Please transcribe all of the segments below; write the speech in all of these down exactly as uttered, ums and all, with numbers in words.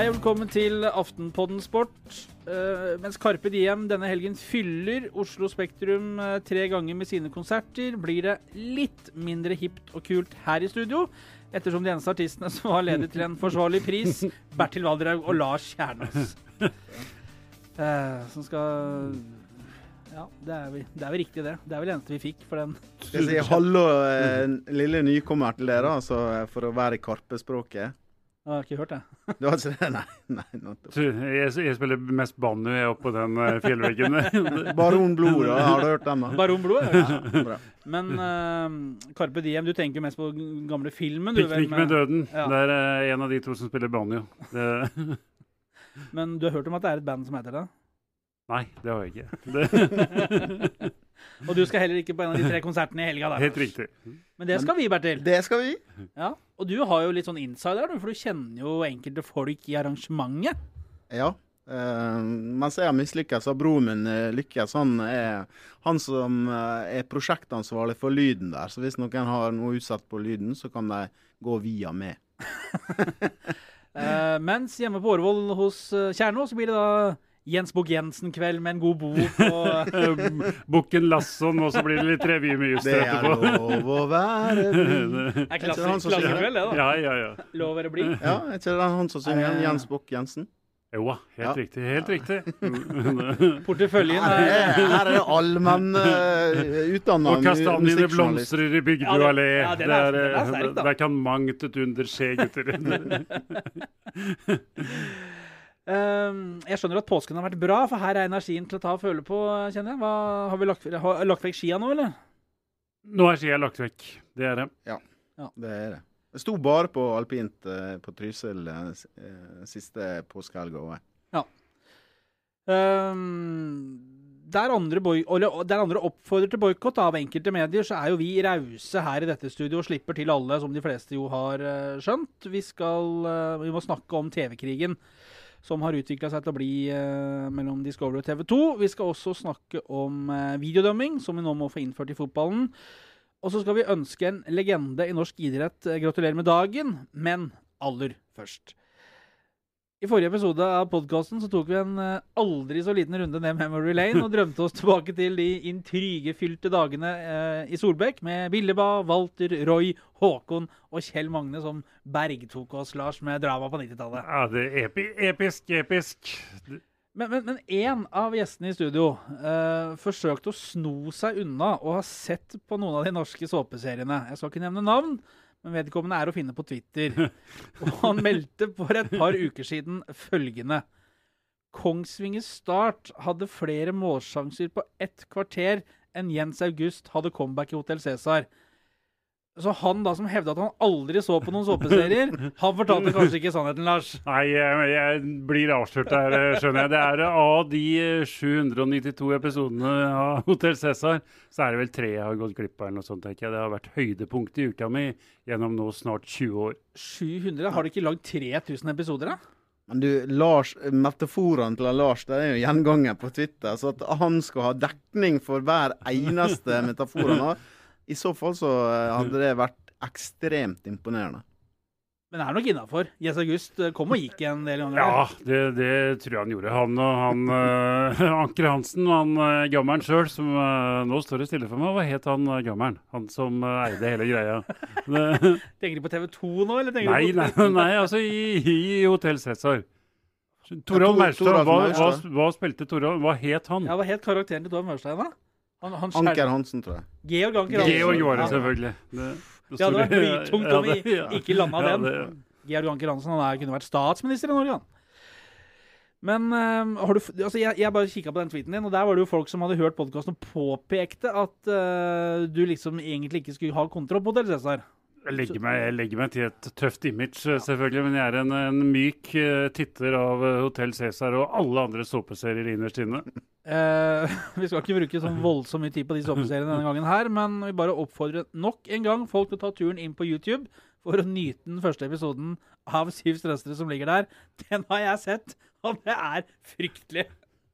Hei og velkommen til Aftenpodden Sport. Uh, mens Carpe Diem denne helgen fyller Oslo Spektrum uh, tre ganger med sine konserter, blir det litt mindre hipt og kult her i studio, ettersom de eneste artistene som har ledet til en forsvarlig pris, Bertil Valdraug og Lars Kjernås. Uh, som skal... Ja, det er, vel, det er vel riktig det. Det er vel det eneste vi fikk for den. Skal jeg si hallo, eh, lille nykommer til dere, altså, for å være i Karpe-språket. Jeg har ikke hørt det. Du har ikke det? Nei, nei. Jeg, jeg spiller mest banjo jeg oppe på den uh, fjellveggen. Baron Blod, da. Har du hørt den da? Baron Blod, ja. Ja, bra. Men uh, Carpe Diem, du tenker mest på gamle filmen. Du, Piknik med, med døden. Ja. Det er uh, en av de to som spiller banjo. Det... Men du har hørt om at det er et band som heter det? Nei, det har jeg ikke. Det... Og du skal heller ikke på en av de tre konsertene i helga da. Helt riktig. Men det skal vi, Bertil. Det skal vi. Ja, og du har jo litt sånn insider, for du kjenner jo enkelte folk i arrangementet. Ja, uh, mens jeg har mislykkes, så har broren min uh, lykkes. Han er han som uh, er prosjektansvarlig for lyden der, så hvis noen har noe utsatt på lyden, så kan de gå via meg. uh, mens hjemme på Årvoll hos uh, Kjernås, så blir det da Jens Bukk Jensen-kveld med en god bok. Og Bukken Lasson, og så blir det litt revy med just det etterpå. Det er lov å være blid. Det er klassisk kveld, det da. Ja, ja, ja. Lov å være blid. Ja, er ikke det han som synger Jens Bukk Jensen? Jo, helt Ja. riktig, helt riktig. Porteføljen Her er... er, her er det allmenn uh, utdannet Og kastanjene blomstrer i bygd Ja, og det- allé. ja, den Det er- er, den er sterk, da. der kan mangt et under skje, gutter. Um, jeg skjønner at påsken har vært bra, for her er energien til å ta og føle på, kjenner jeg. Hva, har vi lagt, har, lagt vekk skia nå, eller? Nå er skia lagt vekk. Det er det. Ja, det er det. Jeg sto bare på alpint uh, på Trysil uh, siste påskehelga også. Ja. Um, der, andre boy, eller, der andre oppfordrer til boykott av enkelte medier, så er jo vi rause her i dette studio og slipper til alle, som de fleste jo har uh, skjønt. Vi skal, uh, vi må snakke om T V-krigen, som har utviklet seg til å bli uh, mellom Discovery og T V to. Vi skal også snakke om uh, videodømming, som vi nå må få innført i fotballen. Og så skal vi ønske en legende i norsk idrett uh, gratulerer med dagen, men aller først. I forrige episode av podcasten så tok vi en uh, aldri så liten runde ned Memory Lane og drømte oss tilbake til de intrygefylte dagene uh, i Solbekk med Billeba, Walter, Roy, Håkon og Kjell Magne som bergtok oss, Lars, med drama på nittitallet. Ja, det er epi episk, episk. Men, men, men en av gjestene i studio uh, forsøkte å sno seg unna og ha sett på noen av de norske såpeseriene. Jeg skal ikke nevne navn, men vedkommende er å finne på Twitter. Og han meldte for et par uker siden følgende: Kongsvinger Start hadde flere målsjanser på ett kvarter enn Jens August hadde comeback i Hotel Cæsar. Så han da som hevde at han aldri så på noen såpeserier, han fortalte kanskje ikke sannheten, Lars. Nei, jeg, jeg blir avslørt her, skjønner jeg. Det er av de sju hundre nittito episodene av Hotel Cæsar, så er det vel tre jeg har gått glipp av eller noe sånt, tenker jeg. Det har vært høydepunkt i uka mi gjennom nå snart tjue år. sju hundre? Har du ikke lagd tre tusen episoder da? Men du, Lars, metaforen til Lars, det er jo gjenganger på Twitter, så at han skal ha dekning for hver eneste metafor han har, i så fall så hadde det vært ekstremt imponerende. Men det er nok innenfor. Jens August kom og gikk en del ganger. Ja, det, det tror jeg han gjorde. Han og han, uh, Anker Hansen, han uh, gammeren selv, som uh, nå står det stille for meg. Hva het han uh, gammeren? Han som uh, eide hele greia. Det, tenker du på T V to nå, eller tenker nei, du på... nei, nei, altså i, i Hotel Cæsar. Toralf Maurstad, hva, hva, hva spilte Toralf? Hva het han? Ja, hva het karakteren til Toralf Maurstad da? Han, han Anker Hansen, tror jeg. Georg Anker Hansen. Georg var det, selvfølgelig. Det, det ja, det var blytungt om vi ja, ikke landet ja, den. Det, Georg Anker Hansen, han er, kunne vært statsminister i Norge, han. Men uh, har du, altså jeg, jeg bare kikket på den tweeten din, og der var det jo folk som hadde hørt podcasten og påpekte at uh, du liksom egentlig ikke skulle ha kontroll på Hotel Cæsar. Jeg legger, meg, jeg legger meg til et tøft image, selvfølgelig, men jeg er en, en myk uh, titter av uh, Hotel Cæsar og alle andre såpeserier innerst inne. Uh, vi skal ikke bruke sånn voldsomt mye tid på de såpeseriene denne gangen her, men vi bare oppfordrer nok en gang folk til å ta turen inn på YouTube for å nyte den første episoden av Syv strøstere som ligger der. Den har jeg sett, og det er fryktelig.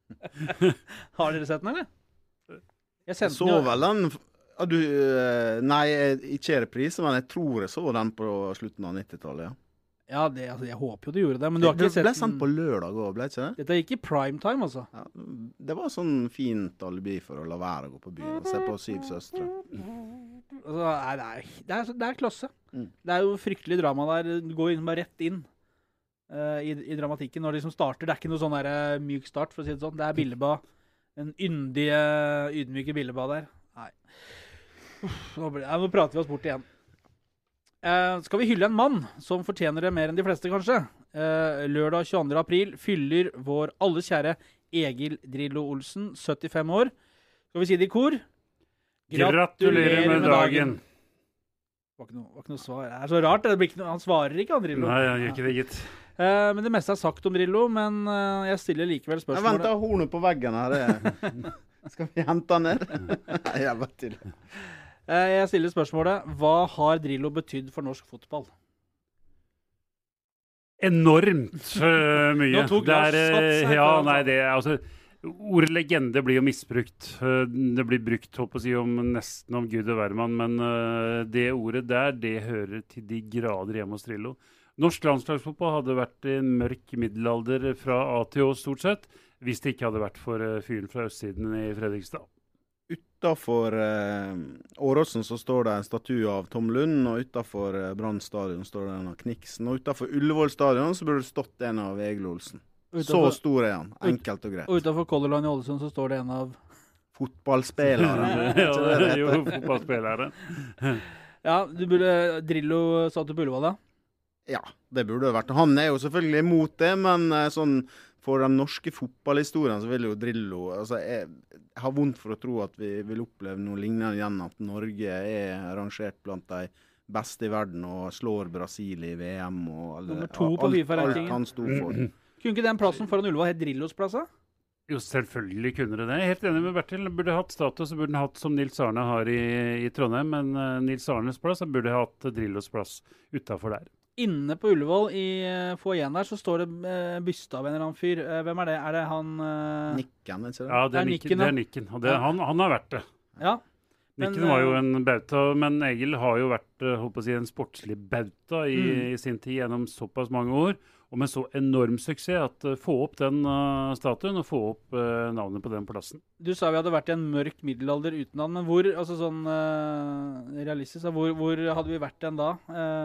Har dere sett den, eller? Jeg Jeg så vel den... Ja, du, nei, ikke reprise, men jeg tror jeg så den på slutten av nittitallet, ja. Ja, det, altså, jeg håper jo du gjorde det, men du har Det ikke sett ble sendt på lørdag også, ble ikke det? Dette gikk i primetime, altså. Ja, det var sånn fint alibi for å la være å gå på byen og se på Syv søstre. altså nei, det, er, det, er, det er klosse. Mm. Det er jo fryktelig drama der. Du går inn, bare rett inn uh, i, i dramatikken når det liksom starter. Det er ikke noe sånn der, uh, myk start, for å si det sånn. Det er billebad. En yndige, ydmyke billebad der. Nei. Uff, nå, blir, ja, nå prater vi oss bort igjen. Uh, skal vi hylle en mann som fortjener det mer enn de fleste, kanskje? Uh, lørdag tjueandre april fyller vår alles kjære Egil Drillo Olsen syttifem år. Skal vi si det i kor? Gratulerer med dagen. Det var ikke noe, var ikke noe svar. Det er så rart. Det blir ikke noe, han svarer ikke, han Drillo. Nei, jeg gjør ikke det, gitt. Uh, men det meste er sagt om Drillo, men uh, jeg stiller likevel Jeg spørsmålet. venter hornet på veggen her. Det. Skal vi hente han ned? Nei, jeg vet til. Uh, jeg stiller spørsmålet, hva har Drillo betydd for norsk fotball? Enormt uh, mye. Nå tok det Lars er, sats her, ja, for nei, altså. det er altså ordet legende blir jo misbrukt. Uh, det blir brukt holdt på å si, om nesten om Gud og hvermann, men uh, det ordet der, det hører til de grader hjemme hos Drillo. Norsk landslagsfotball hadde vært i en mørk middelalder fra A til Å stort sett, hvis det ikke hadde vært for uh, fyren fra østsiden i Fredrikstad. Utenfor eh, Åråsen så står det en statue av Tom Lund, og utenfor eh, Brann stadion står det en av Kniksen, og utenfor Ullevål stadion så burde det stått en av Egil Olsen. Så stor er han, enkelt og greit. Og utenfor Color Line i Ålesund så står det en av Fotballspillere. ja, det er jo fotballspillere. Ja, du burde Drillo satt på Ullevål da? Ja, det burde det vært. Han er jo selvfølgelig imot det, men eh, sånn for den norske fotballhistorien så vil jo Drillo altså jeg, jeg har vondt for å tro at vi vil oppleve noe lignende igjen, at Norge er rangert blant de beste i verden og slår Brasil i V M og alle, Nummer to på alt, FIFA-rankingen. alt han sto for. Kunne ikke den plassen foran Ullevål hett Drillos plass da? Jo, selvfølgelig kunne det det. Jeg er helt enig med Bertil. Burde hatt status, så burde den hatt som Nils Arne har i, i Trondheim, men uh, Nils Arnes plass, så burde hatt Drillos plass utenfor der. Inne på Ullevål i uh, foajeen der så står det uh, byste av en eller annen fyr. Uh, hvem er det? Er det han uh... Nikken, ikke det? Ja, det er, Det er Nikken. Nikken, Det ja. er Nikken. Og det, han, han har vært det. Ja. Men, Nikken var jo uh, en bauta, men Egil har jo vært uh, holdt på å si, en sportslig bauta i, Mm. i sin tid gjennom såpass mange år. Og med så enorm suksess at uh, få opp den uh, statuen og få opp uh, navnet på den plassen. Du sa vi hadde vært i en mørk middelalder uten han, men hvor, altså sånn uh, realistisk, da, hvor, hvor hadde vi vært den da?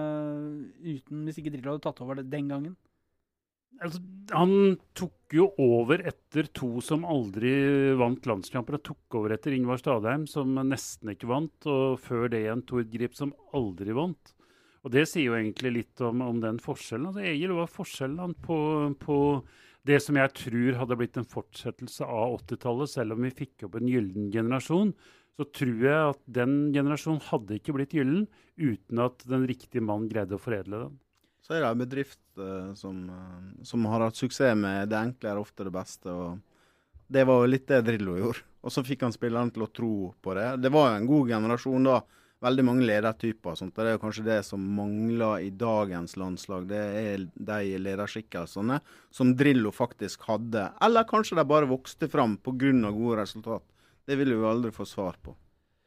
Uh, uten, hvis ikke Drillo hadde tatt over det den gangen? Altså, han tok jo over etter to som aldri vant landskamper, og tok over etter Ingvar Stadheim, som nesten ikke vant, og før det igjen Tord Grip, som aldri vant. Og det sier jo egentlig litt om, om den forskjellen. Altså, Egil var forskjellen på, på det som jeg tror hadde blitt en fortsettelse av åttitallet, selv om vi fikk opp en gyllen generasjon, så tror jeg at den generasjonen hadde ikke blitt gyllen uten at den riktige mannen greide å foredle den. Så er det en bedrift uh, som, uh, som har hatt suksess med det enkle er ofte det beste, og det var jo litt det Drillo gjorde. Og så fikk han spillerne til å tro på det. Det var jo en god generasjon da, veldig mange ledertyper og sånt. Det er jo kanskje det som mangler i dagens landslag. Det er de lederskikkelsene som Drillo faktisk hadde. Eller kanskje de bare vokste fram på grunn av gode resultat. Det vil vi jo aldri få svar på.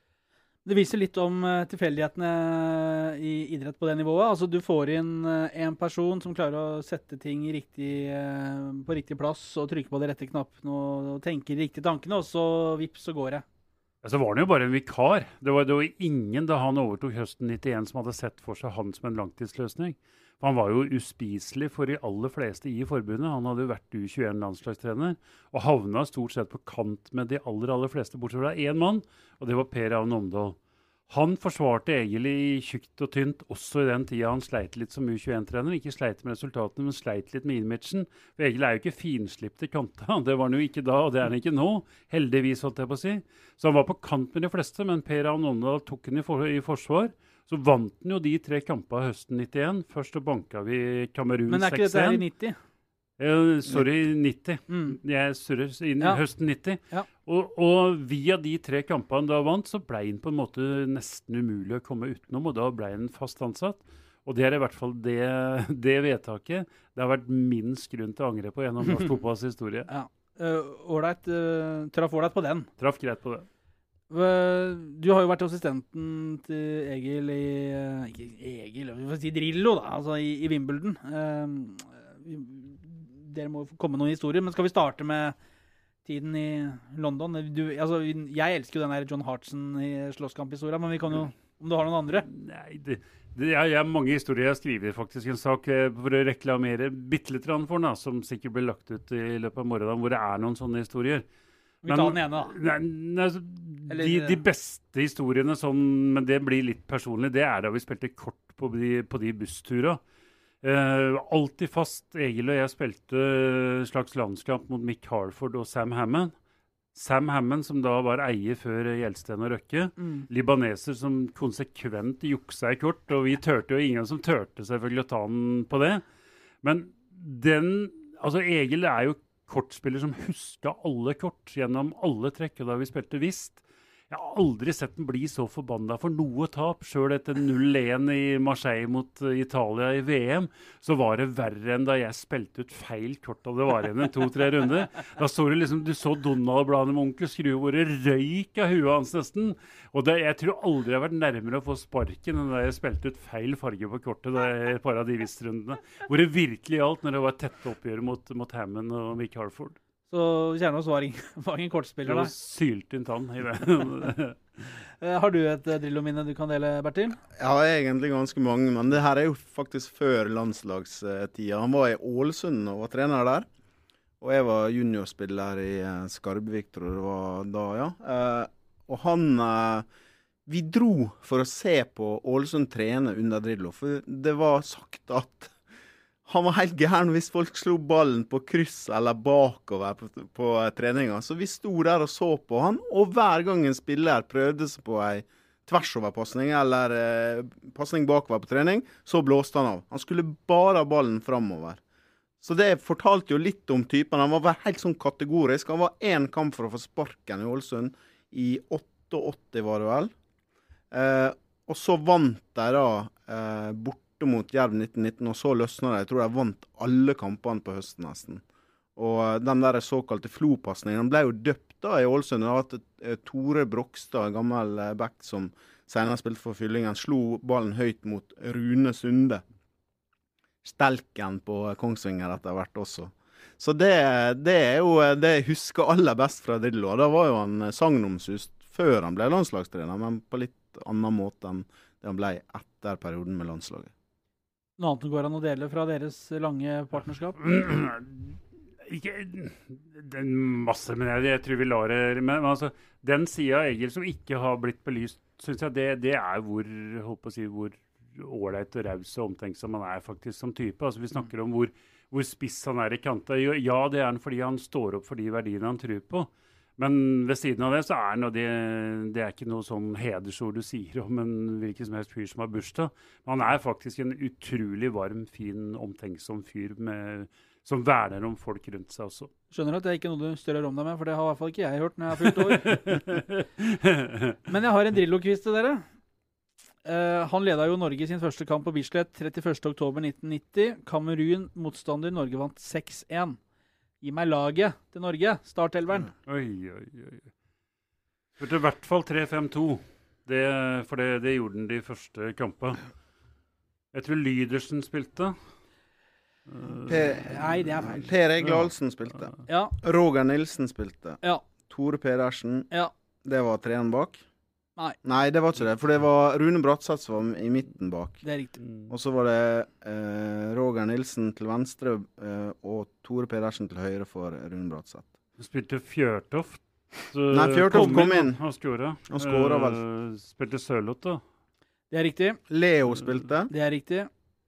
Det viser litt om uh, tilfeldighetene i idrett på det nivået. Altså du får inn uh, en person som klarer å sette ting i riktig, uh, på riktig plass og trykke på de rette knappene og, og tenke de riktige tankene, og så vips, så går det. Ja, så var han jo bare en vikar. Det var, det var ingen da han overtok høsten nittien som hadde sett for seg han som en langtidsløsning. For han var jo uspiselig for de aller fleste i forbundet. Han hadde jo vært U tjueen-landslagstrener og havna stort sett på kant med de aller, aller fleste, bortsett fra én mann, og det var Per Ravn Omdal. Han forsvarte Egil i tjukt og tynt, også i den tida han sleit litt som U tjueen-trener. Ikke sleit med resultatene, men sleit litt med imagen. For Egil er jo ikke finslipt i kanta. Det var han jo ikke da, og det er han ikke nå. Heldigvis, holdt jeg på å si. Så han var på kant med de fleste, men Per Ravn Omdal tok han i, for, i forsvar. Så vant han jo de tre kampene høsten nittien. Først så banka vi Kamerun seks én. Men er ikke dette her i nitti? Uh, sorry, nitti. Mm. Jeg surrer inn Ja. høsten nitti. Ja. Og, og via de tre kampene da vant, så ble han på en måte nesten umulig å komme utenom, og da ble han fast ansatt. Og det er i hvert fall det, det vedtaket det har vært minst grunn til å angre på gjennom norsk fotballs historie. Ja. Uh, ålreit, uh, traff ålreit på den. Traff greit på det. Du har jo vært assistenten til Egil i eh, Ikke Egil, vi får si Drillo, da, altså i, i Wimbledon. Eh, vi- dere må komme med noen historier, men skal vi starte med tiden i London? Du, altså, jeg elsker jo den der John Hartson i slåsskamp-historien, men vi kan jo, om du har noen andre? Nei, det, det er, jeg har mange historier. Jeg skriver faktisk en sak eh, for å reklamere bitte litt for den, da, som sikkert blir lagt ut i løpet av morgenen, hvor det er noen sånne historier. Vi tar den ene, da. Nei, nei, altså, Eller- de, de beste historiene, sånn, men det blir litt personlig, det er da vi spilte kort på de, på de bussturene. Uh, alltid fast. Egil og jeg spilte uh, slags landskamp mot Mick Harford og Sam Hammond. Sam Hammond, som da var eier før Gjelsten og Røkke. Mm. Libaneser som konsekvent juksa i kort, og vi tørte jo ingen som tørte selvfølgelig å ta den på det. Men den, altså Egil er jo kortspiller som huska alle kort gjennom alle trekk, og da vi spilte visst. Jeg har aldri sett den bli så forbanna for noe tap. Selv etter null én i Marseille mot uh, Italia i V M, så var det verre enn da jeg spilte ut feil kort, og det var igjen en to-tre runder. Da så du liksom, du så Donald-bladet med onkel Skrue, hvor det røyk av huet hans nesten. Og det, jeg tror aldri jeg har vært nærmere å få sparken enn da jeg spilte ut feil farge på kortet da jeg, et par av de visstrundene. Hvor det virkelig gjaldt når det var tette oppgjør mot, mot Hammond og Mick Harford. Så Kjernås var ingen, var ingen kortspiller, Det da. var sylt inn tann i det. Eh, har du et uh, Drillo-minne du kan dele, Bertil? Jeg har egentlig ganske mange, men det her er jo faktisk før landslagstida. Han var i Ålesund og var trener der. Og jeg var juniorspiller i uh, Skarbevik, tror jeg det var da, ja. Uh, og han uh, Vi dro for å se på Ålesund trene under Drillo, for det var sagt at han var helt gæren hvis folk slo ballen på kryss eller bakover på, på treninga. Så vi sto der og så på han, og hver gang en spiller prøvde seg på ei tversoverpassning eller eh, passning bakover på trening, så blåste han av. Han skulle bare ha ballen framover. Så det fortalte jo litt om typen. Han var helt sånn kategorisk. Han var én kamp for å få sparken i Ålesund i åttiåtte, var det vel. Eh, og så vant de da eh, bort mot Jerv nitten nitten, og så løsna det. Jeg tror de vant alle kampene på høsten nesten. Og den der såkalte Flo-passningen, den ble jo døpt da i Ålesund. Det har hatt et, Tore Brokstad, gammel eh, back som senere spilte for Fyllingen, slo ballen høyt mot Rune Sunde. Stelken på Kongsvinger etter hvert også. Så det, det er jo det jeg husker aller best fra Drillo. Da var jo han sagnomsust før han ble landslagstrener, men på litt annen måte enn det han ble etter perioden med landslaget. Noe annet går an å dele fra deres lange partnerskap? Ikke det er masse, men jeg, jeg tror vi lar det. Men, men altså, den siden av Egil som ikke har blitt belyst, synes jeg det, det er hvor, holdt på å si, hvor ålreit og raus og omtenksom han er faktisk som type. Altså, vi snakker om hvor, hvor spiss han er i kanta. Ja, det er han fordi han står opp for de verdiene han tror på. Men ved siden av det så er det, det er ikke noe sånn hedersord du sier om en hvilken som helst fyr som har bursdag. Men han er faktisk en utrolig varm, fin, omtenksom fyr med, som verner om folk rundt seg også. Skjønner at det er ikke noe du større om deg med, for det har i hvert fall ikke jeg hørt når jeg har fylt år. Men jeg har en Drillo-quiz til dere. Uh, han ledet jo Norge i sin første kamp på Bislett trettiførste oktober nitten nitti. Kamerun, motstander, Norge vant seks én. Gi meg laget til Norge, startelveren. Oi, oi, oi. Det er i hvert fall tre fem to, det, for det, det gjorde den de første kampene. Jeg tror Lydersen spilte. Per, Nei, det er feil. Per Egil Ahlsen spilte. Ja, Roger Nilsen spilte. ja, Tore Pedersen, ja. det var treeren bak. Nei. Nei, det var ikke det, for det var Rune Bratseth som var i midten bak. Det er riktig. Og så var det eh, Roger Nilsen til venstre eh, og Tore Pedersen til høyre for Rune Bratseth. Du spilte Fjørtoft. Nei, Fjørtoft kom inn. Han skåra. Han skåra vel. Uh, spilte Sørloth, da. Det er riktig. Leo spilte. Det er riktig.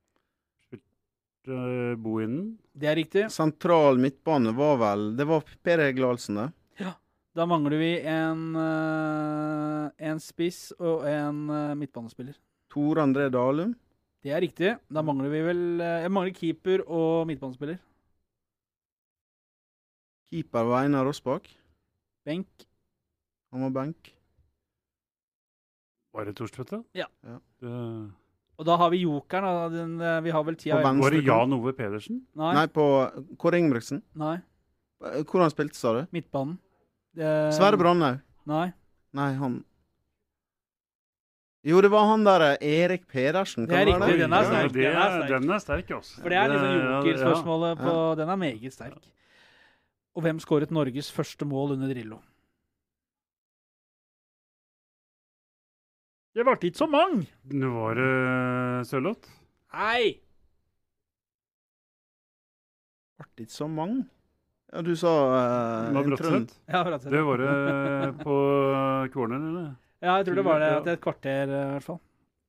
Uh, Bohinen. Det er riktig. Sentral midtbane var vel Det var Per Egil Ahlsen, det. Da mangler vi en, uh, en spiss og en uh, midtbanespiller. Tore André Dalum. Det er riktig. Da mangler vi vel uh, Jeg mangler keeper og midtbanespiller. Keeper var Einar Rosbakk. Benk. Han var benk. Var det Torstvedt, da? Ja. Ja. Det... Og da har vi jokeren. Da. Den, uh, vi har vel tida På venstre Var det kant. Jan Ove Pedersen? Nei. Nei, på Kåre Ingebrigtsen. Nei. Hvor han spilte, sa du? Midtbanen. Det... Sverre Brandhaug. Nei. Nei, han Jo, det var han der Erik Pedersen. Det er kan riktig, være den er Ja, sterk. det Den er er, sterk. den er sterk, altså. For det er liksom Det- jokerspørsmålet ja. på Den er meget sterk. Og hvem skåret Norges første mål under Drillo? Det ble ikke så mange! Ja. Nå var det Sørloth. Nei! Ble ikke så mange. Ja, du sa uh, Det var Bratseth. Ja, rett og slett. Det var det på corner, eller? Ja, jeg tror det var det Ja. etter et kvarter, eh, i hvert fall.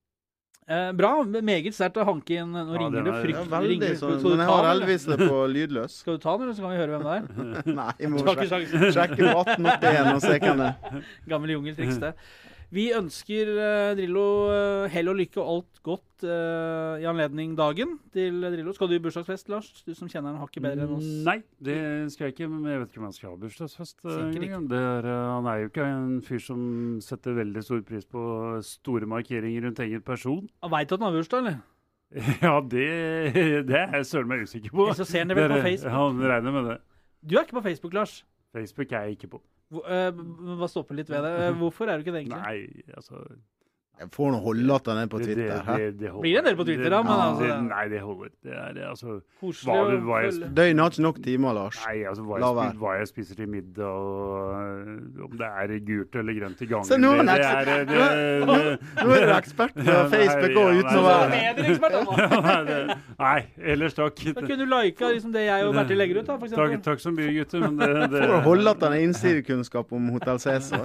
Eh, bra. Meget sterkt å hanke inn. Nå Ja, ringer den det er- Ja, fryktelig. veldig ringer. sånn. Skal du Men ta jeg har den, eller? heldigvis det på lydløs. Skal du ta den, eller så kan vi høre hvem det er? Nei, jeg må Du har ikke sjekke, sjans. sjekke på atten åttien og se hvem det er. Gammel jungeltriks, det. Vi ønsker uh, Drillo uh, hell og lykke og alt godt uh, i anledning dagen til Drillo. Skal du i bursdagsfest, Lars? Du som kjenner han hakket bedre enn oss. Nei, det skal jeg ikke. Men jeg vet ikke om han skal ha bursdagsfest. eh, Sikkert ikke. engang. Det er, eh, han er jo ikke en fyr som setter veldig stor pris på store markeringer rundt egen person. Han veit at han har bursdag, eller? Ja, det, det er jeg søren meg usikker på. Eller så ser han det vel på Det er- Facebook. Han regner med det. Du er ikke på Facebook, Lars. Facebook er jeg ikke på. Hvor, uh, Hva stopper litt ved det? Uh, hvorfor er du ikke det, egentlig? Nei, altså Jeg får nå holde at han er på det- Twitter. det- hæ? det- det holder. Blir det en del på Twitter, da, Det- men ja, altså- det- Nei, det holder. Det er det, altså Koselig Hva- å hva jeg- følge. Døgnet har ikke nok timer, Lars. Nei, altså hva La jeg, være. spi- hva jeg spiser til middag, og øh, om det er gult eller grønt i gangen. Så nå er han det, det ekspert. er, det, det, Nå er du ekspert på Ja, Facebook nei, og ja, uten å nei, være nei. Medieekspert, da. Ja, nei, det, nei, ellers takk. Da kunne du lika liksom det jeg og Bertil legger ut, da, for Takk, eksempel. takk så mye, gutter. Men det, det, For å holde at han har innsidekunnskap om Hotel Cæsar.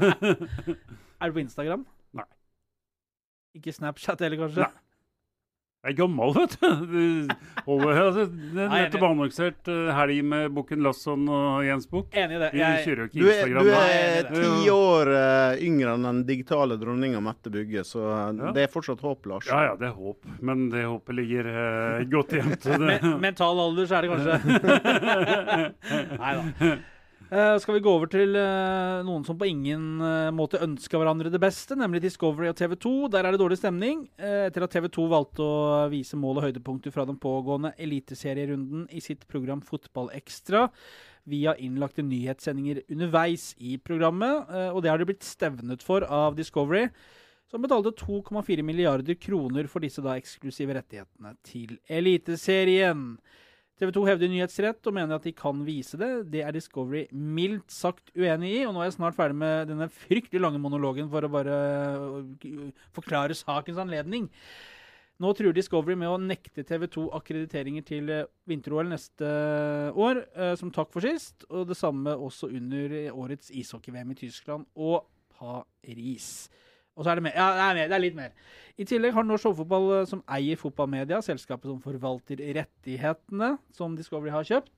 Er du på Instagram? Nei. Ikke Snapchat heller, kanskje? Nei. Jeg er gammel, vet du. Det holder, altså, det er Nei, nettopp annonsert uh, helg med Bukken Lasson og Jens Bukk. Enig i det. Vi Jeg, kjører jo ikke Du er, Instagram. du da. er Nei, ti år eh, yngre enn den digitale dronninga Mette Bugge, så eh, Ja. det er fortsatt håp, Lars. Ja, ja, det er håp. Men det håpet ligger uh, godt gjemt. så det- men, mental alder, så er det kanskje Nei da. Eh, skal vi gå over til eh, noen som på ingen eh, måte ønsker hverandre det beste, nemlig Discovery og T V to. Der er det dårlig stemning, eh, etter at T V to valgte å vise mål og høydepunkter fra den pågående eliteserierunden i sitt program Fotballekstra via innlagte nyhetssendinger underveis i programmet, eh, og det har de blitt stevnet for av Discovery, som betalte to komma fire milliarder kroner for disse da eksklusive rettighetene til eliteserien. T V to hevder nyhetsrett og mener at de kan vise det. Det er Discovery mildt sagt uenig i, og nå er jeg snart ferdig med denne fryktelig lange monologen for å bare øh, forklare sakens anledning. Nå truer Discovery med å nekte T V to akkrediteringer til øh, vinter-O L neste år, øh, som takk for sist, og det samme også under årets ishockey-V M i Tyskland og Paris. Og så er det mer. Ja, det er, mer. Det er litt mer. I tillegg har Norsk Showfotball, eh, som eier Fotballmedia, selskapet som forvalter rettighetene som Discovery har kjøpt,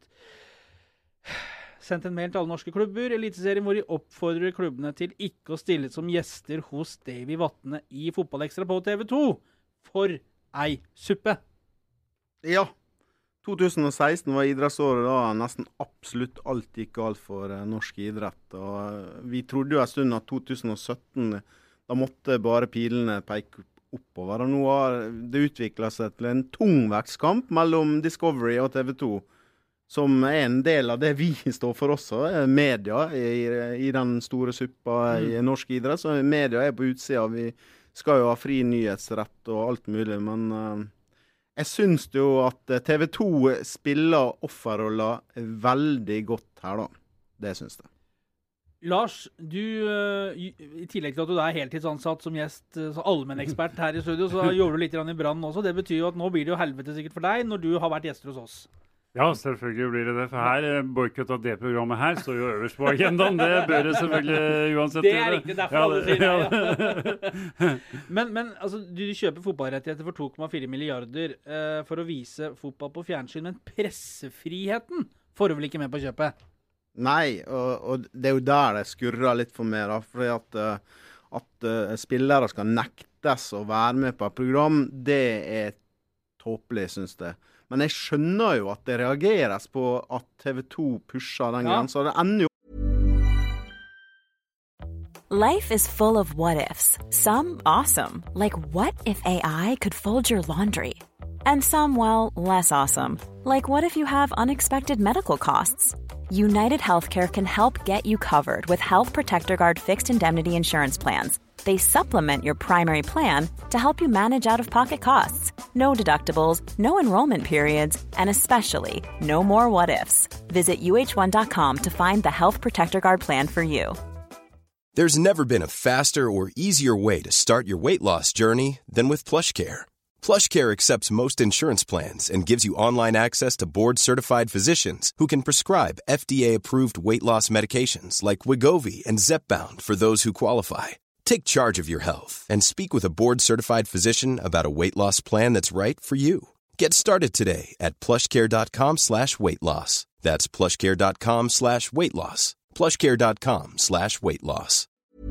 sendt en mail til alle norske klubber, Eliteserien, hvor de oppfordrer klubbene til ikke å stille som gjester hos Davy Vatne i Fotballekstra på T V to. For ei suppe! Ja. to tusen og seksten var idrettsåret da nesten absolutt alt gikk galt for eh, norsk idrett. Og eh, vi trodde jo en stund at to tusen og sytten, da måtte bare pilene peke oppover. Og nå har det utviklet seg til en tungvektskamp mellom Discovery og T V to, som er en del av det vi står for også, eh, media i, i den store suppa i norsk idrett. Så media er på utsida. Vi skal jo ha fri nyhetsrett og alt mulig, men eh, jeg syns jo at T V to spiller offerrolla veldig godt her, da. Det syns jeg. Lars, du, øh, i i tillegg til at du da er heltidsansatt som gjest, øh, så allmennekspert her i studio, så gjorde du litt grann i brann også. Det betyr jo at nå blir det jo helvete sikkert for deg når du har vært gjester hos oss. Ja, selvfølgelig blir det det. For her, eh, boikott av det programmet her står jo øverst på agendaen. Det bør det selvfølgelig uansett Det er gjøre. riktig, derfor Ja, alle sier det. ja. Ja. Men, men altså, du kjøper fotballrettigheter for to komma fire milliarder eh, for å vise fotball på fjernsyn, men pressefriheten får du vel ikke med på kjøpet? Nei, og, og det er jo der det skurrer litt for meg, da. Fordi at, uh, at uh, spillere skal nektes å være med på et program, det er tåpelig, syns jeg. Men jeg skjønner jo at det reageres på at T V to pusher den Ja. grensa. Det ender jo Life is full of what-ifs. Some awesome, like what if A I could fold your laundry? And some, well, less awesome, like what if you have unexpected medical costs? United Healthcare can help get you covered with Health Protector Guard fixed indemnity insurance plans. They supplement your primary plan to help you manage out-of-pocket costs. No deductibles, no enrollment periods, and especially no more what-ifs. Visit U H one dot com to find the Health Protector Guard plan for you. There's never been a faster or easier way to start your weight loss journey than with PlushCare. PlushCare accepts most insurance plans and gives you online access to board-certified physicians who can prescribe F D A-approved weight loss medications like Wegovy and Zepbound for those who qualify. Take charge of your health and speak with a board-certified physician about a weight loss plan that's right for you. Get started today at plushcare.com slash weight loss. That's plushcare.com slash weight loss. plushcare.com slash weight loss.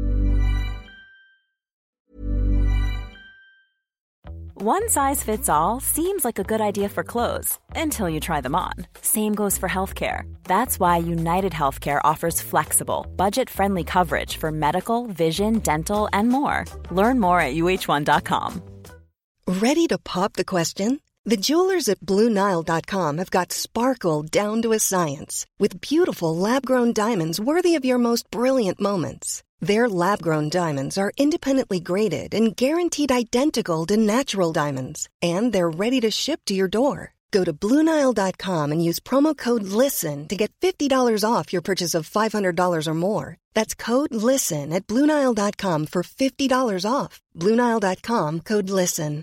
One size fits all seems like a good idea for clothes until you try them on. Same goes for healthcare. That's why United Healthcare offers flexible, budget-friendly coverage for medical, vision, dental, and more. Learn more at U H one dot com. Ready to pop the question? The jewelers at Blue Nile dot com have got sparkle down to a science with beautiful lab-grown diamonds worthy of your most brilliant moments. Their lab-grown diamonds are independently graded and guaranteed identical to natural diamonds, and they're ready to ship to your door. Go to Blue Nile dot com and use promo code LISTEN to get fifty dollars off your purchase of five hundred dollars or more. That's code LISTEN at Blue Nile dot com for fifty dollars off. Blue Nile dot com, code LISTEN.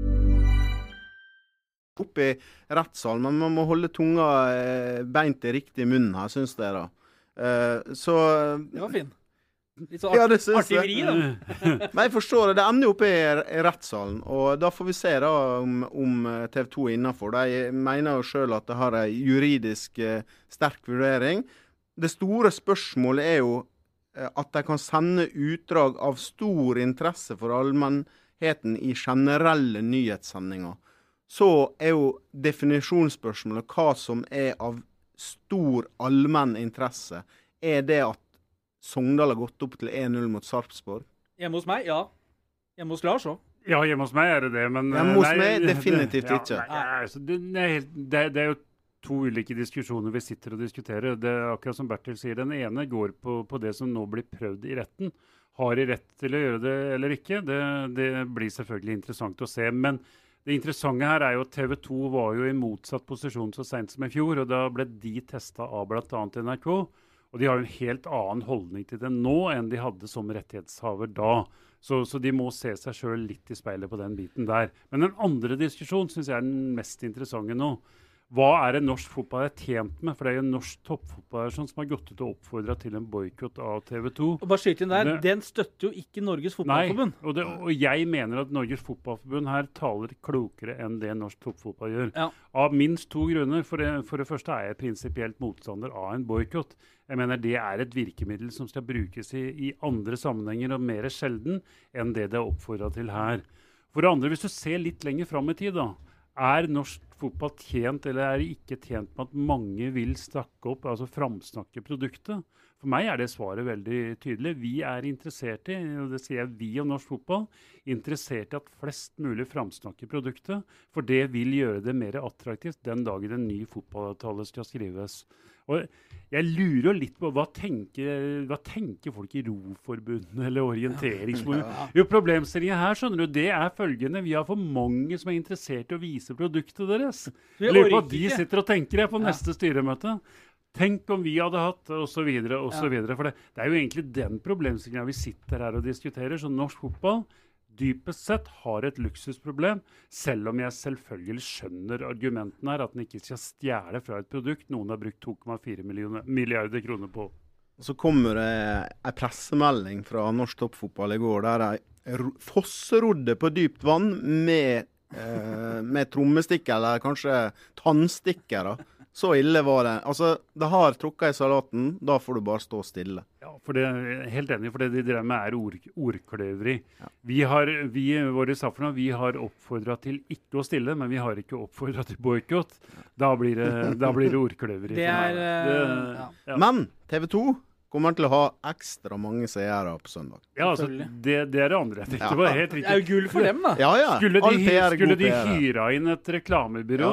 Oppe i rettssalen, men man må holde tunga eh, beint i riktig munn her, synes jeg da. Eh, så... Det var fin. Litt så art ja, det synes artig vri, da. Men jeg forstår det, det ender oppe i, i rettssalen, og da får vi se da om, om T V to er innenfor. De mener jo selv at det har en juridisk eh, sterk vurdering. Det store spørsmålet er jo eh, at de kan sende utdrag av stor interesse for allmennheten i generelle nyhetssendinger. Så er jo definisjonsspørsmålet hva som er av stor allmenn interesse. Er det at Sogndal har gått opp til one null mot Sarpsborg? Hjemme hos meg, ja. Hjemme hos Lars også. Ja, hjemme hos meg er det det, men... Hjemme hos nei, meg definitivt det, ikke. Ja, nei, altså, det, det, er helt, det, det er jo to ulike diskusjoner vi sitter og diskuterer. Det er akkurat som Bertil sier, den ene går på, på det som nå blir prøvd i retten. Har de rett til å gjøre det eller ikke? Det, det blir selvfølgelig interessant å se, men det interessante her er jo at T V to var jo i motsatt posisjon så sent som i fjor, og da ble de testet av blant annet N R K, og de har en helt annen holdning til det nå enn de hadde som rettighetshaver da. Så, så de må se seg selv litt i speilet på den biten der. Men den andre diskusjonen synes jeg er den mest interessante nå. Hva er det norsk fotball er tjent med? For det er jo en norsk toppfotball som har gått ut og oppfordret til en boykott av T V to. Og bare skyt inn der, det, den støtter jo ikke Norges fotballforbund. Nei, og, det, og jeg mener at Norges fotballforbund her taler klokere enn det norsk toppfotball gjør. Ja. Av minst to grunner. For det, for det første er jeg prinsipielt motstander av en boykott. Jeg mener det er et virkemiddel som skal brukes i, i andre sammenhenger og mer sjelden enn det det er oppfordret til her. For det andre, hvis du ser litt lenger frem i tid da, er norsk fotball tjent eller er ikke tjent med at mange vil snakke opp, altså framsnakke produktet? For meg er det svaret veldig tydelig. Vi er interessert i, og det sier jeg vi og norsk fotball, interessert i at flest mulig framsnakker produktet, for det vil gjøre det mer attraktivt den dagen en ny fotballavtale skal skrives. Og jeg lurer litt på hva tenker, hva tenker folk i roforbundet eller orienteringsforbundet? Jo, problemstillingen her, skjønner du, det er følgende. Vi har for mange som er interessert i å vise produktet deres. Jeg lurer på at de sitter og tenker det på neste styremøte. Tenk om vi hadde hatt, og så videre, og så videre. For det, det er jo egentlig den problemstillingen vi sitter her og diskuterer. Så norsk fotball dypest sett har et luksusproblem, selv om jeg selvfølgelig skjønner argumenten her, at den ikke skal stjæle fra et produkt noen har brukt to komma fire milliarder kroner på. Så kommer det en pressemelding fra norsk toppfotball i går, der de fosserodde på dypt vann med, eh, med trommestikker, eller kanskje tannstikker da. Så ille var det. Altså, det har trukket i salaten, da får du bare stå stille. Ja, for det er helt enig, for det de drev med er ord, ordkløveri. Ja. Vi har, vi, våre Safran, vi har oppfordret til ikke å stille, men vi har ikke oppfordret til boykott. Da blir det, da blir det ordkløveri. Det er, det, ja. Ja. Men T V to kommer til å ha ekstra mange seere på søndag. Ja, altså, det, det er det andre. Jeg tenkte, ja. Det var helt riktig. Det er jo gull for dem, da. Ja, ja. Skulle de, skulle de hyre inn et reklamebyrå, ja.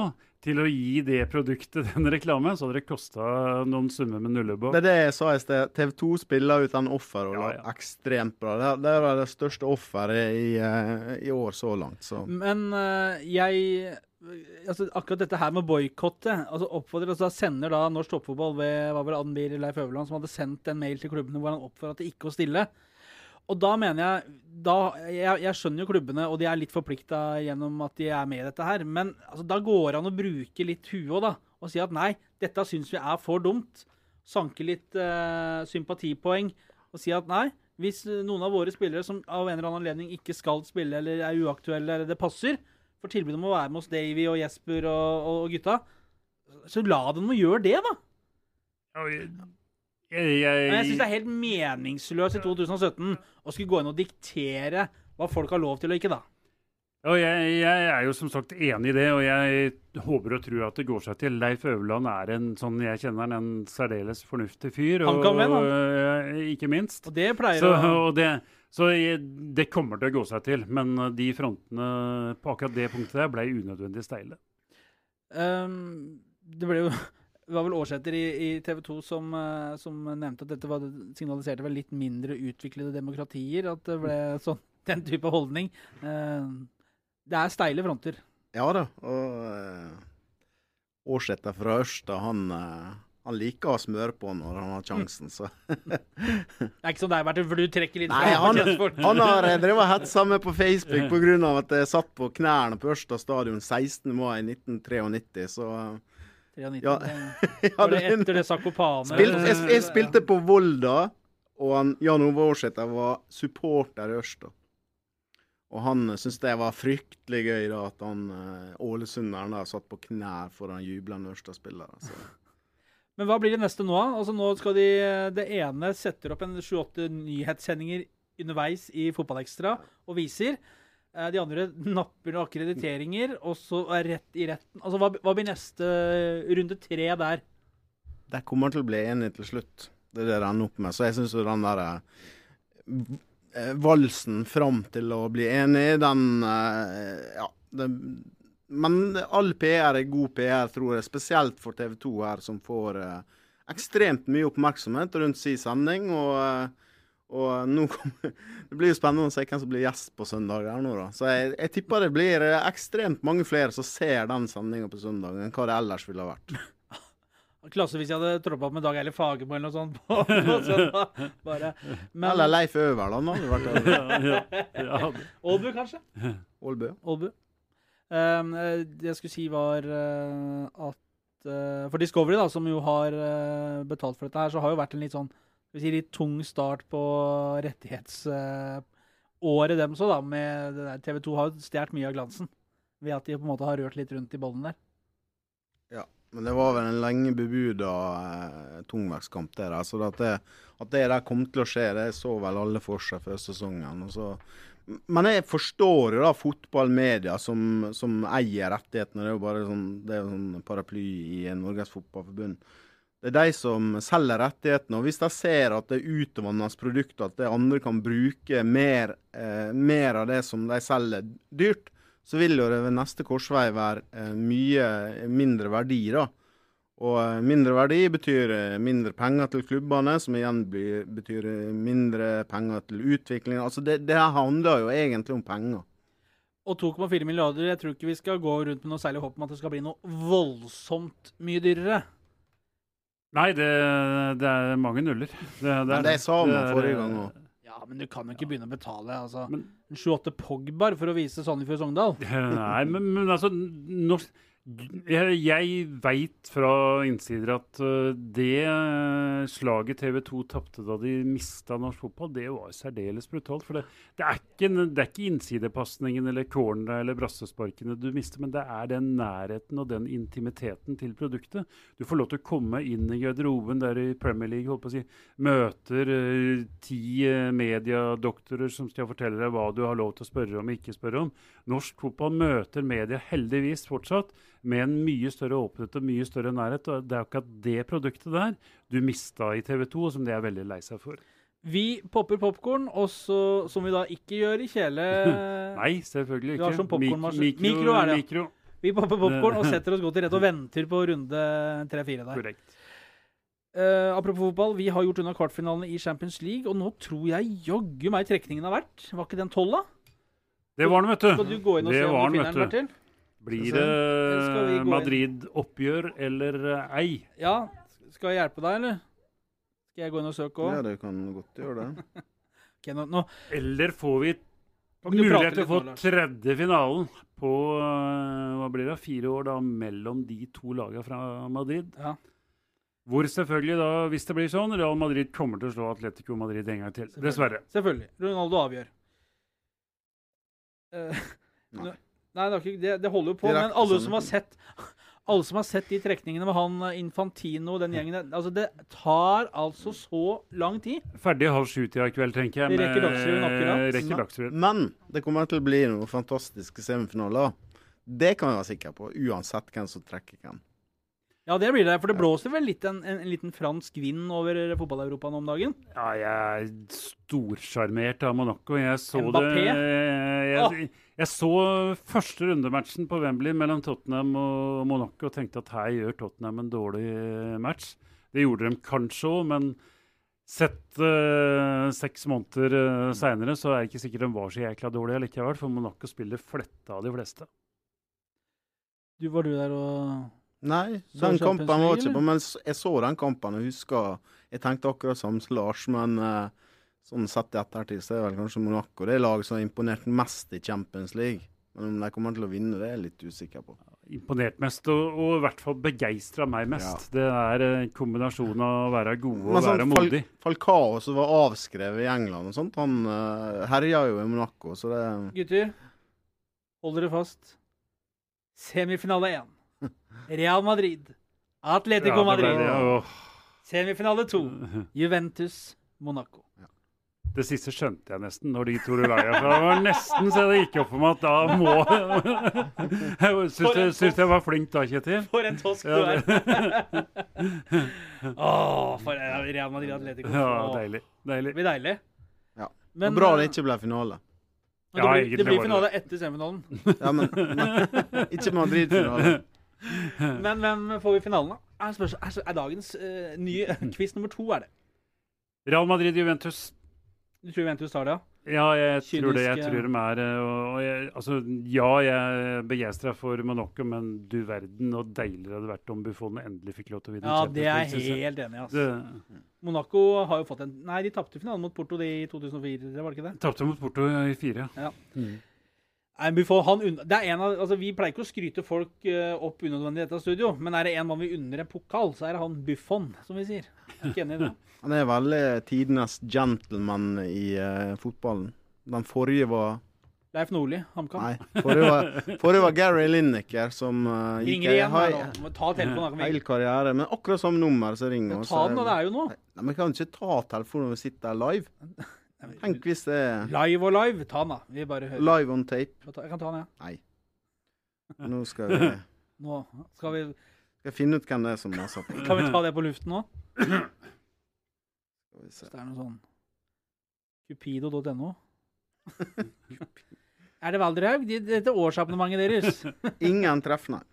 til å gi det produktet den reklame, så hadde det kostet noen summer med nullebå. Det er det jeg sa i sted. T V to spiller ut den offer, og Ja, det ja. er ekstremt bra. Det er, det er det største offeret i, eh, i år så langt, så. Men eh, jeg altså, akkurat dette her med boykotte, altså oppfordrer, altså sender da Norsk Toppfotball ved var vel Admir Leif Øverland som hadde sendt en mail til klubbene hvor han oppfordret til ikke å stille. Og da mener jeg, da, jeg, jeg skjønner jo klubbene, og de er litt forpliktet gjennom at de er med i dette her, men altså, da går det an å bruke litt huet da, og si at nei, dette synes vi er for dumt, sanke litt eh, sympatipoeng, og si at nei, hvis noen av våre spillere som av en eller annen anledning ikke skal spille, eller er uaktuelle, eller det passer, for tilbudet må være med hos Davy og Jesper og, og, og gutta, så la dem å gjøre det da. Ja, jeg, jeg, jeg, Men jeg synes det er helt meningsløst i to tusen og sytten å skulle gå inn og diktere hva folk har lov til og ikke da. Ja, jeg, jeg er jo som sagt enig i det, og jeg håper og tror at det går seg til. Leif Øverland er en, sånn jeg kjenner han, en særdeles fornuftig fyr. Han kan og, vel, og, ikke minst. Og det pleier Så, å... og det, så jeg, det kommer til å gå seg til, men de frontene på akkurat det punktet der ble unødvendig steile. Um, det ble jo... Det var vel årsetter i, i T V to som, uh, som nevnte at dette var, signaliserte vel litt mindre utviklede demokratier, at det ble sånn, den type holdning. Uh, det er steile fronter. Ja da, og uh, årsetter fra Ørsta, han, uh, han liker å smøre på når han har sjansen, så. Det er ikke sånn det er, Bertil, for du trekker litt Nei, fra han, kjønnsfort. han har drevet hetsa med på Facebook på grunn av at jeg satt på knærne på Ørsta stadion sekstende mai nitten nittini, så... Uh, nitti, Ja. det var det etter det Zakopane. Spilt, jeg, jeg spilte på Volda, og han, Jan Ove Årsæter var supporter i Ørsta. Og han syntes det var fryktelig gøy da, at han uh, Ålesunderen da satt på knær foran jublende Ørsta-spillere. Så. Men hva blir det neste nå? Altså nå skal de, det ene setter opp en sju-åtte nyhetssendinger underveis i Fotballekstra og viser. De andre napper og akkrediteringer, og så er rett i retten. Altså, hva, hva blir neste runde tre der? De kommer til å bli enige til slutt. Det er det de ender opp med. Så jeg synes jo den der eh, valsen fram til å bli enig, den, eh, ja, den, men all P R er god P R, tror jeg, spesielt for T V to her, som får eh, ekstremt mye oppmerksomhet rundt sin sending, og eh, Og nå kommer, det blir jo spennende å se hvem som blir gjest på søndag her nå da. Så jeg, jeg tipper det blir ekstremt mange flere som ser den sendingen på søndag enn hva det ellers ville ha vært. Klasse hvis jeg hadde troppet opp med Dag Eilif Fagermo eller noe sånt på, på søndag. Bare. Men, Eller Leif Øverland hadde vært det. ja, ja, ja. Ålbu, kanskje? Olbø. Ålbu. Um, det jeg skulle si var uh, at uh, for Discovery da, som jo har uh, betalt for dette her, så har jo vært en litt sånn vi sier litt tung start på rettighetsåret uh, dem så da, med det der. T V to har jo stjert mye av glansen, ved at de på en måte har rørt litt rundt i bollen der. Ja, men det var vel en lenge bebudet eh, tungvektskamp der, altså at det, at det der kom til å skje, det så vel alle for seg før sesongen, og så men jeg forstår jo da fotballmedia som, som eier rettighetene, det er jo bare sånn, det er jo sånn paraply i Norges Fotballforbund. Det er de som selger rettighetene, og hvis de ser at det er utvannet produkt, at det andre kan bruke mer, eh, mer av det som de selger dyrt, så vil jo det ved neste korsvei være eh, mye mindre verdi da. Og eh, mindre verdi betyr eh, mindre penger til klubbene, som igjen blir, betyr eh, mindre penger til utvikling. Altså det, det handler jo egentlig om penger. Og to komma fire milliarder, jeg tror ikke vi skal gå rundt med noe særlig håp om at det skal bli noe voldsomt mye dyrere. Nei, det, det er mange nuller. Det, det, Men det sa man det er- forrige gang også. Ja, men du kan jo ikke begynne å betale, altså, Men- en sju-åtte Pogbar for å vise Sandefjord Sogndal. Nei, men, men altså norsk, Jeg, jeg vet fra innsider at uh, det uh, slaget T V to tappte da de mistet norsk fotball, det var særdeles brutalt. For det, det, er ikke, det er ikke innsidepasningen eller corner eller brassesparkene du mister, men det er den nærheten og den intimiteten til produktet. Du får lov til å komme inn i garderoben der i Premier League, holdt på å si, møter uh, ti uh, mediedoktorer som skal fortelle deg hva du har lov til å spørre om og ikke spørre om. Norsk fotball møter media heldigvis fortsatt, med en mye større åpenhet og mye større nærhet. Og det er jo ikke at det produktet der du mistet i T V to, som de er veldig lei seg for. Vi popper popcorn, og så, som vi da ikke gjør i kjele. Nei, selvfølgelig Vi har ikke. sånn popcornmaskin. Mik- Mikro er det, ja. Mikro. Vi popper popcorn og setter oss godt til rette og venter på runde tre fire der. Korrekt. Uh, apropos fotball, vi har gjort unna kvartfinalene i Champions League, og nå tror jeg jogge meg trekningen har vært. Var ikke den tolv da? Det var den, vet du. Skal du gå inn og det se om var du den, finner den, vet du. Bertil? Blir Eller skal vi det gå inn? Madrid-oppgjør eller eh, ei? Ja, skal jeg hjelpe deg, eller? Skal jeg gå inn og søke også? Ja, det kan godt gjøre det. Ok, nå, nå. Eller får vi Kan ikke du prate mulighet til å litt få nå, Lars? tredje finalen på eh, hva blir det, fire år da, mellom de to lagene fra Madrid? Ja. Hvor selvfølgelig da, hvis det blir sånn, Real Madrid kommer til å slå Atletico Madrid en gang til. Dessverre. Selvfølgelig. Ronaldo avgjør. Uh, Nei. Nei, det, er ikke, det, det holder jo på, Direkte men alle sånn. som har sett alle som har sett de trekningene med han eh, Infantino, den gjengen der, altså det tar altså så lang tid. Ferdig halv sju-tida i kveld, tenker jeg. Vi rekker Dagsrevyen akkurat. Rekker Dagsrevyen. Men det kommer til å bli noen fantastiske semifinaler. Det kan vi være sikre på, uansett hvem som trekker hvem. Ja, det blir det, for det blåser vel litt en, en, en liten fransk vind over fotball-Europa nå om dagen. Ja, jeg er storsjarmert av Monaco. Jeg så Mbappé? det jeg, jeg så første rundematchen på Wembley mellom Tottenham og Monaco og tenkte at her gjør Tottenham en dårlig match. Det gjorde de kanskje også, men sett uh, seks måneder uh, senere så er det ikke sikkert de var så jækla dårlige likevel, for Monaco spiller fletta av de fleste. Du, var du der og... Nei, Så den Champions kampen var League, ikke eller? på, men s- jeg så den kampen og husker, jeg tenkte akkurat som Lars, men eh, sånn sett i ettertid, så er det vel kanskje Monaco. Det er laget som har imponert mest i Champions League. Men om de kommer til å vinne, det er jeg litt usikker på. Imponert mest, og, og i hvert fall begeistra meg mest. Det er en kombinasjon av å være gode og Men sånn være Fal modig. Falcao som var avskrevet i England og sånt, han uh, herja jo i Monaco, så det... Gutter, hold dere fast. Semifinale én. Real Madrid. Atletico Ja, det ble Madrid. det, og- Semifinale to. Juventus Monaco. Det siste skjønte jeg nesten når de to rulla jeg fra. Det var nesten så det gikk opp for meg at da må Jeg syns jeg, syns jeg var flink da, Kjetil. For en tosk du Ja, er. Åh, for Real Madrid Atletico. Ja, Åh. deilig. Det deilig. blir deilig. Ja. Men, Og bra eh, det ikke ble finale. men det, Ja, blir, egentlig det blir var det finale etter semifinalen. Ja, men, men ikke Madrid-finale. Men hvem får vi i finalen, da? Er, spørs, er, er dagens eh, nye quiz nummer to, er det? Real Madrid Juventus. Du tror Juventus tar det, ja? Ja, jeg tror det. Jeg Kyniske- tror de er eh, og, og jeg, Altså, ja, jeg er begeistra for Monaco, men du verden og deilig det hadde vært om Buffon endelig fikk lov til å vinne. Ja, Champions det er League, synes jeg. jeg helt enig i. Det Altså. Monaco har jo fått en Nei, de tapte finalen mot Porto de i to tusen og fire, var det ikke det? tapte mot Porto i fire. Ja. Mm. Nei, Buffon, han unn- det er en av, altså Vi pleier ikke å skryte folk eh, opp unødvendig i dette studio, men er det en mann vi unner en pokal, så er det han Buffon, som vi sier. Er ikke enig i det? Han er veldig tidenes gentleman i uh, fotballen. Den forrige var... Leif Nordli, HamKam. Nei, forrige var, forrige var Gary Lineker, som uh, Ringer igjen. hei, her nå. Ta telefonen. da, heil kan vi- karriere, men akkurat samme nummer så ringer. Ja, og ta så- den, da. Det er jo nå. Nei, men jeg kan ikke ta telefonen når vi sitter der live. Tenk hvis det er Live og live. Ta den, da. Vi bare hører. live on tape. Jeg kan ta den, ja. Nei. Nå skal vi, Nå skal vi skal jeg finne ut hvem det er som maser på. Kan vi ta det på luften nå? Skal vi se. Så det er noe sånn Cupido punktum no. Er det Valderhaug? De- Dette årsabonnementet deres. Ingen treff, nei.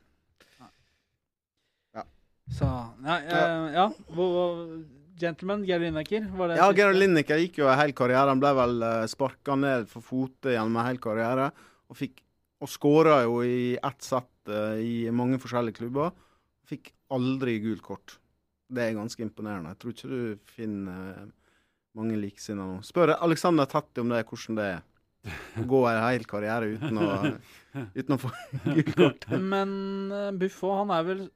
Så Nei, eh, ja. Hvor- Gentleman, Gary Lineker, var det Ja, siste? Gary Lineker gikk jo en hel karriere. Han ble vel uh, sparka ned for fote gjennom en hel karriere. Og, fikk, og skåra jo i ett sett uh, i mange forskjellige klubber. Fikk aldri gult kort. Det er ganske imponerende. Jeg tror ikke du finner uh, mange likesinnede nå. Spør Alexander Tatti om det, hvordan det er. Å gå en hel karriere uten å, uten å få gult kort. Men uh, Buffon, han er vel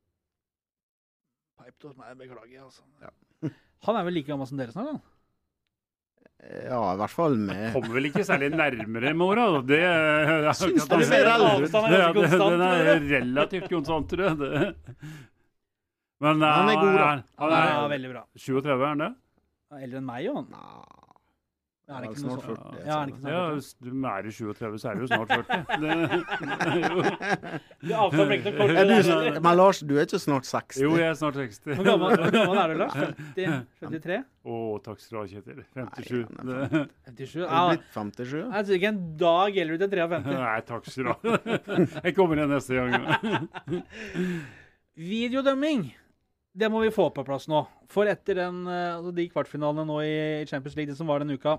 Pipe hos meg, beklager, altså. Ja. Han er vel like gammel som dere snart, da? Ja, i hvert fall med Kommer vel ikke særlig nærmere med åra. Det, det, Syns det, du det er avstand er ganske det, konstant, den er eller? relativt konstant, tror jeg. Det. Men Han er god, da. Han Ja, er veldig bra. syvogtredve, er han det? Ja, eldre enn meg, jo. han. Nei, Er det ikke snart noe sånt? førti. Ja, er det ikke Ja, snart hvis du er i sjuogtretti, så er du jo snart førti. Det, det er jo, førti? Avstand blir ikke noe kort. Er du, men Lars, du er ikke snart seksti? jo, jeg er snart seksti. Hvor gammel, hvor gammel er du, Lars? femti? femtitre? Å, takk skal du ha, Kjetil. femtisju. Nei, Det, femtisju? Er Ja, du blitt femtisju? jeg tror ikke en dag gjelder du til femtitre. nei, takk skal du ha. Jeg kommer igjen neste gang. Videodømming, det må vi få på plass nå. For etter den, eh, altså de kvartfinalene nå i Champions League, det som var den uka.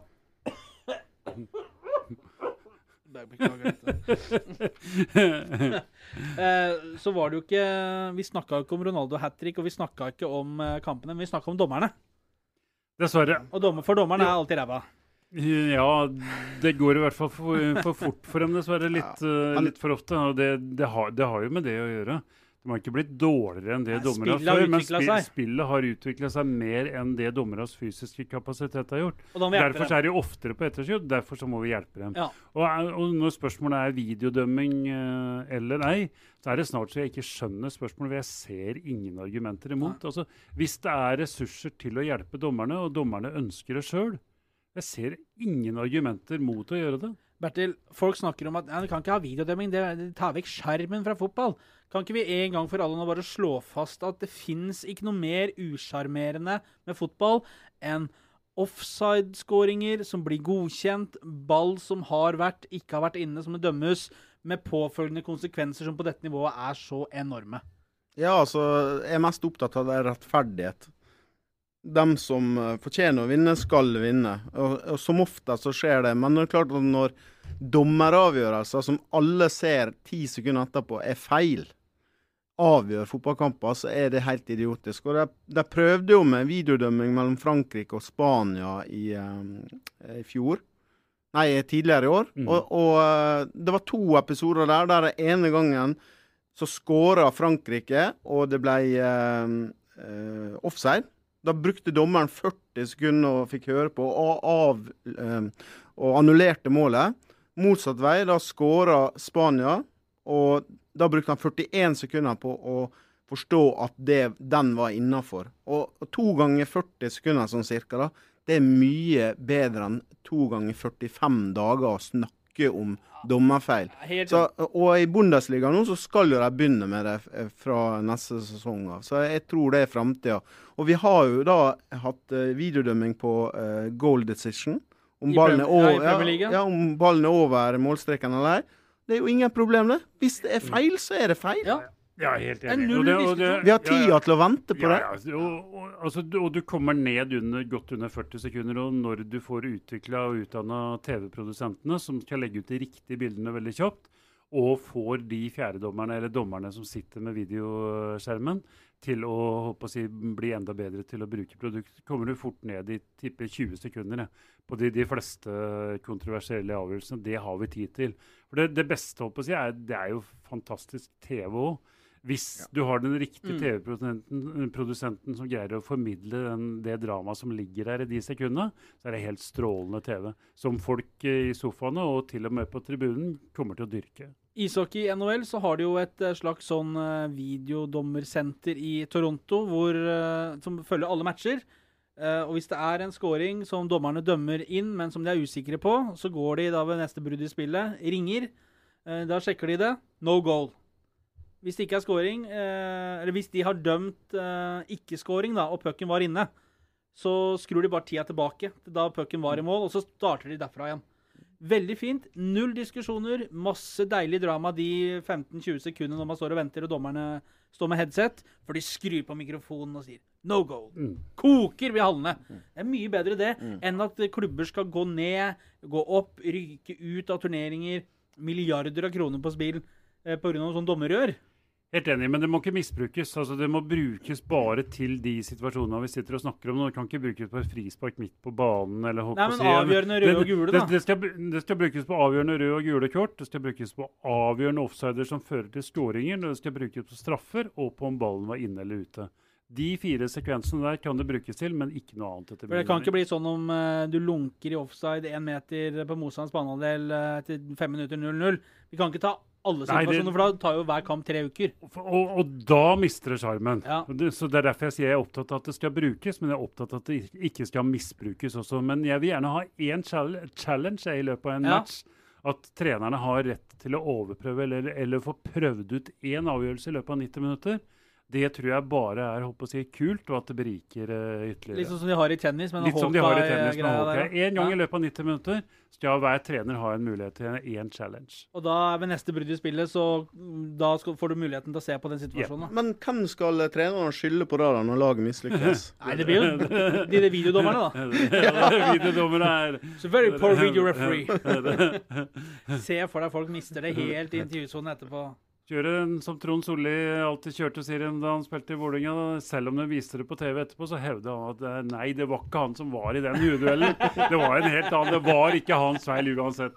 Beklager dette. Eh, så var det jo ikke, vi snakket jo ikke om Ronaldo hat-trick, og vi snakket ikke om eh, kampene, men vi snakket om dommerne. Dessverre. Og dommer, for dommerne er alltid ræva. Ja, det går i hvert fall for, for fort for dem, dessverre. Litt, eh, men- litt for ofte. Og det, det, har, det har jo med det å gjøre. De har ikke blitt dårligere enn det Nei, dommere har spillet har før, men utviklet spill, seg. spillet har utviklet seg mer enn det dommeres fysiske kapasitet har gjort. Og da må vi hjelpe Derfor så dem. er de oftere på etterskudd, derfor så må vi hjelpe dem. Ja. Og, er- og når spørsmålet er videodømming eh, eller ei, så er det snart så jeg ikke skjønner spørsmålet, for jeg ser ingen argumenter imot. Altså, hvis det er ressurser til å hjelpe dommerne, og dommerne ønsker det selv, jeg ser ingen argumenter mot å gjøre det. Bertil, folk snakker om at ja, du kan ikke ha videodømming, det, det tar vekk skjermen fra fotball. Kan ikke vi en gang for alle nå bare slå fast at det finnes ikke noe mer usjarmerende med fotball enn offside-skåringer som blir godkjent, ball som har vært, ikke har vært inne, som det dømmes, med påfølgende konsekvenser som på dette nivået er så enorme. Ja, altså, jeg er mest opptatt av det rettferdighet. De som eh, fortjener å vinne, skal vinne. Og, og som ofte så skjer det. Men det er klart at når dommeravgjørelser som alle ser ti sekunder etterpå er feil, avgjør fotballkamper, så er det helt idiotisk. Og de, de prøvde jo med videodømming mellom Frankrike og Spania i, eh, i fjor. Nei, tidligere i år. Mm. Og, og eh, det var to episoder der, der den ene gangen så skåret Frankrike, og det ble eh, eh, offside. Da brukte dommeren førti sekunder og fikk høre på, og, av, eh, og annullerte målet. Motsatt vei, da skåret Spania, og da brukte han førtien sekunder på å forstå at det, den var innenfor. Og, og to ganger førti sekunder sånn cirka da, det er mye bedre enn to ganger førtifem dager å snakke om dommerfeil. Helt Så, og i Bundesliga nå så skal jo de begynne med det f- fra neste sesong av. Så jeg tror det er fremtiden. Og vi har jo da hatt eh, videodømming på eh, goal decision. Om I ballen er Prem- ja, i over, Premier League, ja, ja. ja, om ballen er over målstreken eller ei. Det er jo ingen problem det. Hvis det er feil, så er det feil. Ja. Ja, helt Det er enig. null Og det- og det- diskusjon. Vi har ja, tida ja. til å vente på Ja, det. ja, og, og, altså, du- og du kommer ned under, godt under førti sekunder, og når du får utvikla og utdanna T V-produsentene som skal legge ut de riktige bildene veldig kjapt, og får de fjerdedommerne eller dommerne som sitter med videoskjermen til å, håper å si, bli enda bedre til å bruke produkt, kommer du fort ned i tipper tjue sekunder ja, på de, de fleste kontroversielle avgjørelsene. Det har vi tid til. For det, det beste håper å si, er, det er jo fantastisk T V også. Hvis du har den riktige Mm. T V-produsenten produsenten som greier å formidle den, det dramaet som ligger der i de sekundene, så er det helt strålende T V. Som folk eh, i sofaene og til og med på tribunen kommer til å dyrke. Ishockey i N H L så har de jo et eh, slags sånn eh, videodommersenter i Toronto hvor, eh, som følger alle matcher. Eh, og hvis det er en scoring som dommerne dømmer inn, men som de er usikre på, så går de da ved neste brudd i spillet, ringer. Eh, da sjekker de det. No goal. Hvis det ikke er scoring, eh, eller hvis de har dømt eh, ikke-scoring da, og pucken var inne, så skrur de bare tida tilbake til da pucken var i mål, og så starter de derfra igjen. Veldig fint. Null diskusjoner. Masse deilig drama de femten til tjue sekundene når man står og venter, og dommerne står med headset, for de skrur på mikrofonen og sier no goal. Mm. Koker ved hallene. Det er mye bedre det enn at klubber skal gå ned, gå opp, ryke ut av turneringer, milliarder av kroner på spill eh, på grunn av noe sånn dommerrør. Helt enig, men det må ikke misbrukes. Altså, det må brukes bare til de situasjonene vi sitter og snakker om. Det kan ikke brukes på et frispark midt på banen. Eller, Nei, men avgjørende røde og gule, da. Det, det, skal, det skal brukes på avgjørende røde og gule kort. Det skal brukes på avgjørende offsider som fører til skåringer. Det skal brukes på straffer, og på om ballen var inne eller ute. De fire sekvensene der kan det brukes til, men ikke noe annet. Etter For det kan ikke bli sånn om uh, du lunker i offside en meter på motstanders banehalvdel uh, til fem minutter null null. Vi kan ikke ta alle Nei, det- situasjoner, for da tar jo hver kamp tre uker. Og, og da mister det skjermen. Ja. Så det er derfor jeg sier jeg er opptatt av at det skal brukes, men jeg er opptatt av at det ikke skal misbrukes også. Men jeg vil gjerne ha en chall- challenge i løpet av en Ja. match. At trenerne har rett til å overprøve eller, eller få prøvd ut en avgjørelse i løpet av nitti minutter. Det tror jeg bare er håper å si, kult, og at det beriker uh, ytterligere. Litt sånn som de har i tennis. Men Litt som de har i tennis med Hawkeye-greia hockey. der, En gang ja. i løpet av nitti minutter skal hver trener ha en mulighet til en challenge. Og da ved neste brudd i spillet, så mm, da skal, får du muligheten til å se på den situasjonen. da. Men hvem skal uh, trenerne skylde på da, da når laget mislykkes? Nei, det blir jo de, de videodommerne, da. Ja, videodommere er So very poor video referee. Se for deg folk mister det helt i intervjusonen etterpå. Kjøre en som Trond Solli alltid kjørte, sier han, da han spilte i Vålerenga. Selv om de viste det på T V etterpå, så hevde han at eh, nei, det var ikke han som var i den hovedduellen. Det var en helt annen. Det var ikke hans feil uansett.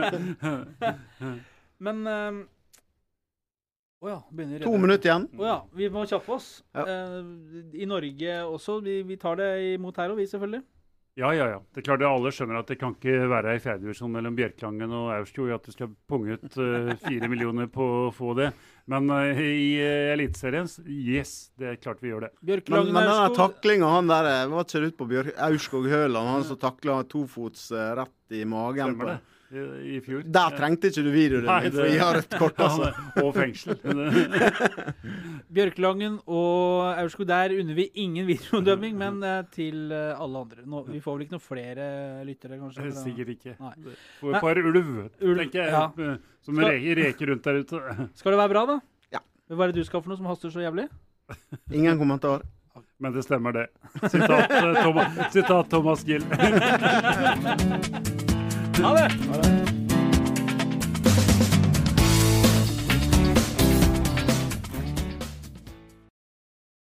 Men Å uh, ja, begynner vi To redde. minutter igjen. Å ja, vi må kjappe oss. Ja. Eh, I Norge også. Vi, vi tar det imot her og vi, selvfølgelig. Ja, ja, ja. Det er klart at alle skjønner at det kan ikke være i fjerdedivisjon mellom Bjørklangen og Aurskog at du skal punge ut uh, fire millioner på å få det. Men uh, i uh, Eliteserien, yes, det er klart vi gjør det. Men, Bjørklangen men denne Aurskog. taklinga, han der eh, hva ser det ut på Bjørk Aurskog Høland, han som takla tofots uh, rett i magen Stemmer på det. I, i fjor. Der trengte ikke du videodømming, for jeg har rødt kort, altså. Og fengsel. Bjørklangen og Aurskog, der unner vi ingen videodømming, men eh, til eh, alle andre. Nå, vi får vel ikke noen flere lyttere, kanskje? fra- Sikkert ikke. Nei. For et par ulv, Ulv, tenker jeg, ja. eh, som Skal- re reker rundt der ute. Skal det være bra, da? Ja. Hva er det du skal for noe som haster så jævlig? Ingen kommentar. Men det stemmer det. Sitat, eh, Thomas, sitat Thomas Gill. Ha det!